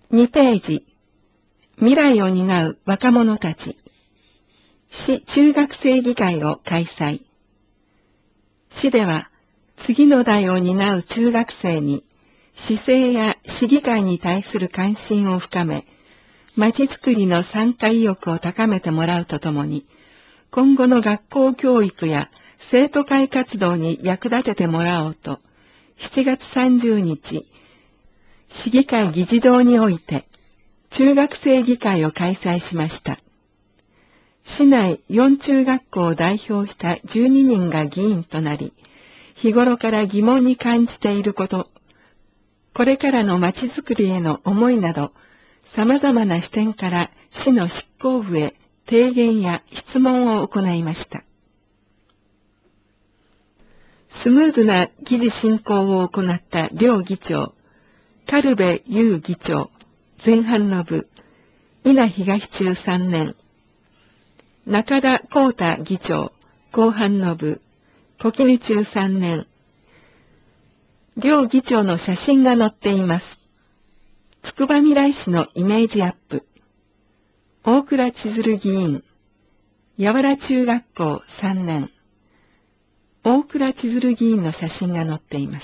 2ページ、未来を担う若者たち。市中学生議会を開催。市では、次の代を担う中学生に、市政や市議会に対する関心を深め、まちづくりの参加意欲を高めてもらうとともに、今後の学校教育や生徒会活動に役立ててもらおうと、7月30日、市議会議事堂において、中学生議会を開催しました。市内4中学校を代表した12人が議員となり、日頃から疑問に感じていること、これからのまちづくりへの思いなど、様々な視点から市の執行部へ提言や質問を行いました。スムーズな議事進行を行った両議長、軽部優議長、前半の部、稲東中3年、中田光太議長、後半の部、小絹中3年、両議長の写真が載っています。つくばみらい市のイメージアップ。大倉千鶴議員、八原中学校3年。大倉千鶴議員の写真が載っています。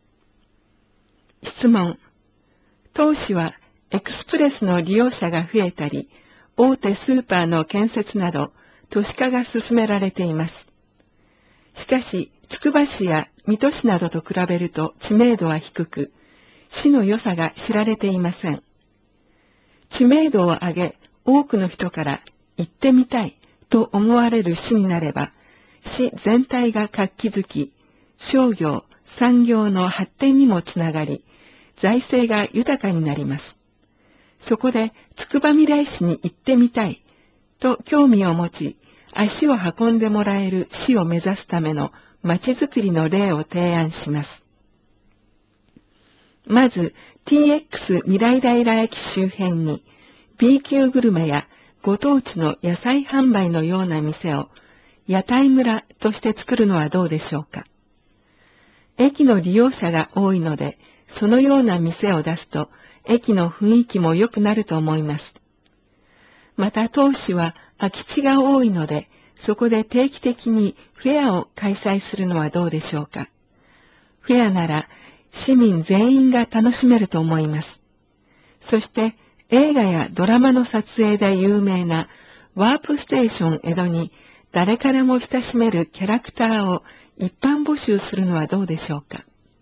質問。当市はエクスプレスの利用者が増えたり、大手スーパーの建設など都市化が進められています。しかし、つくば市や水戸市などと比べると知名度は低く、市の良さが知られていません。知名度を上げ、多くの人から行ってみたいと思われる市になれば、市全体が活気づき、商業、産業の発展にもつながり、財政が豊かになります。そこで、つくばみらい市に行ってみたいと興味を持ち、足を運んでもらえる市を目指すためのまちづくりの例を提案します。まず、TX 未来平駅周辺に B 級グルメやご当地の野菜販売のような店を屋台村として作るのはどうでしょうか。駅の利用者が多いので、そのような店を出すと駅の雰囲気も良くなると思います。また当市は空き地が多いので、そこで定期的にフェアを開催するのはどうでしょうか。フェアなら市民全員が楽しめると思います。そして映画やドラマの撮影で有名なワープステーション江戸に誰からも親しめるキャラクターを一般募集するのはどうでしょうか。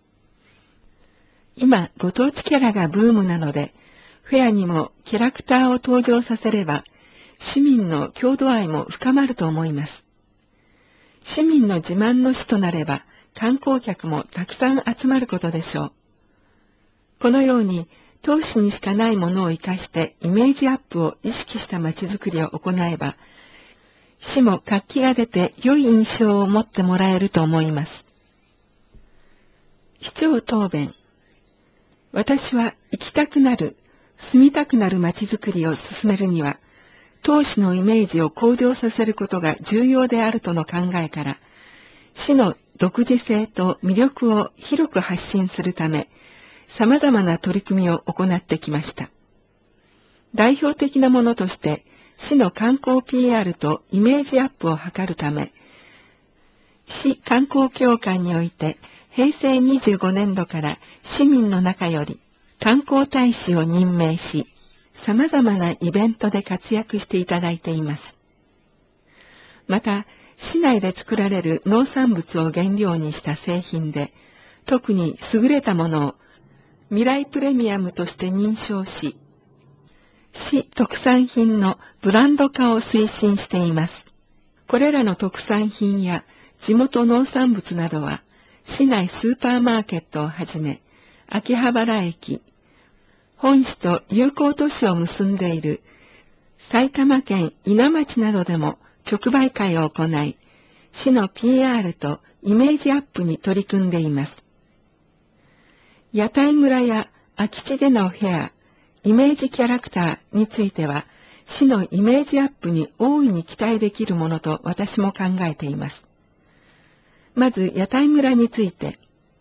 今、ご当地キャラがブームなので、フェアにもキャラクターを登場させれば、市民の郷土愛も深まると思います。市民の自慢の市となれば、観光客もたくさん集まることでしょう。このように、当市にしかないものを生かしてイメージアップを意識したまちづくりを行えば、市も活気が出て良い印象を持ってもらえると思います。市長答弁。私は行きたくなる、住みたくなるまちづくりを進めるには、当市のイメージを向上させることが重要であるとの考えから、市の独自性と魅力を広く発信するため、様々な取り組みを行ってきました。代表的なものとして、市の観光 PR とイメージアップを図るため、市観光協会において、平成25年度から市民の中より観光大使を任命し、様々なイベントで活躍していただいています。また、市内で作られる農産物を原料にした製品で、特に優れたものを未来プレミアムとして認証し、市特産品のブランド化を推進しています。これらの特産品や地元農産物などは、市内スーパーマーケットをはじめ、秋葉原駅、本市と友好都市を結んでいる埼玉県伊奈町などでも直売会を行い、市の PR とイメージアップに取り組んでいます。屋台村や空き地でのフェア、イメージキャラクターについては、市のイメージアップに大いに期待できるものと私も考えています。まず屋台村について、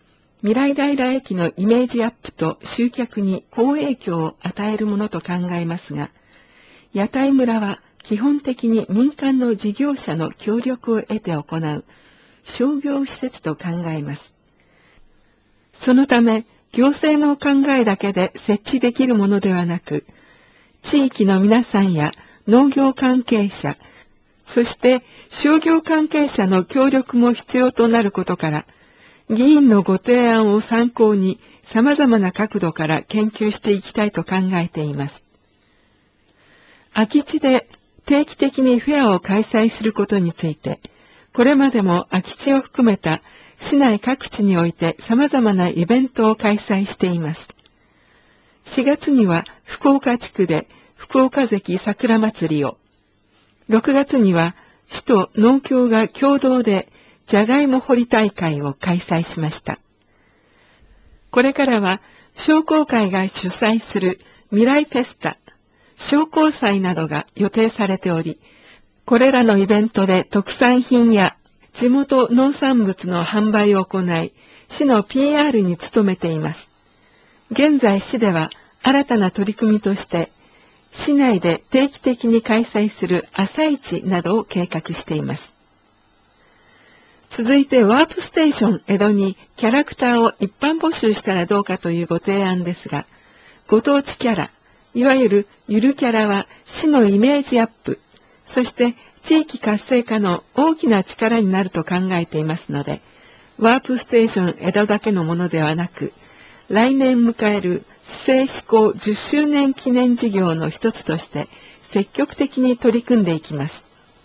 未来平駅のイメージアップと集客に好影響を与えるものと考えますが、屋台村は基本的に民間の事業者の協力を得て行う商業施設と考えます。そのため、行政の考えだけで設置できるものではなく、地域の皆さんや農業関係者、そして商業関係者の協力も必要となることから、議員のご提案を参考に様々な角度から研究していきたいと考えています。空き地で定期的にフェアを開催することについて、これまでも空き地を含めた市内各地において様々なイベントを開催しています。4月には福岡地区で福岡関桜祭りを、6月には市と農協が共同でじゃがいも掘り大会を開催しました。これからは商工会が主催する未来フェスタ、商工祭などが予定されており、これらのイベントで特産品や地元農産物の販売を行い、市の PR に努めています。現在市では新たな取り組みとして、市内で定期的に開催する朝市などを計画しています。続いてワープステーション江戸にキャラクターを一般募集したらどうかというご提案ですが、ご当地キャラ、いわゆるゆるキャラは市のイメージアップ、そして地域活性化の大きな力になると考えていますので、ワープステーション江戸だけのものではなく、来年迎える市政施行10周年記念事業の一つとして積極的に取り組んでいきます。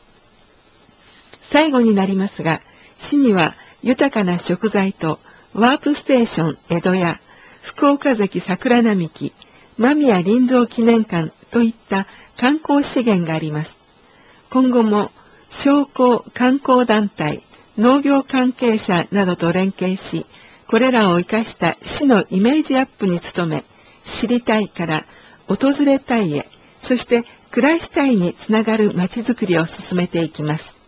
最後になりますが、市には豊かな食材とワープステーション江戸や福岡関桜並木、間宮林蔵記念館といった観光資源があります。今後も商工観光団体、農業関係者などと連携し、これらを生かした市のイメージアップに努め、知りたいから訪れたいへ、そして暮らしたいにつながるまちづくりを進めていきます。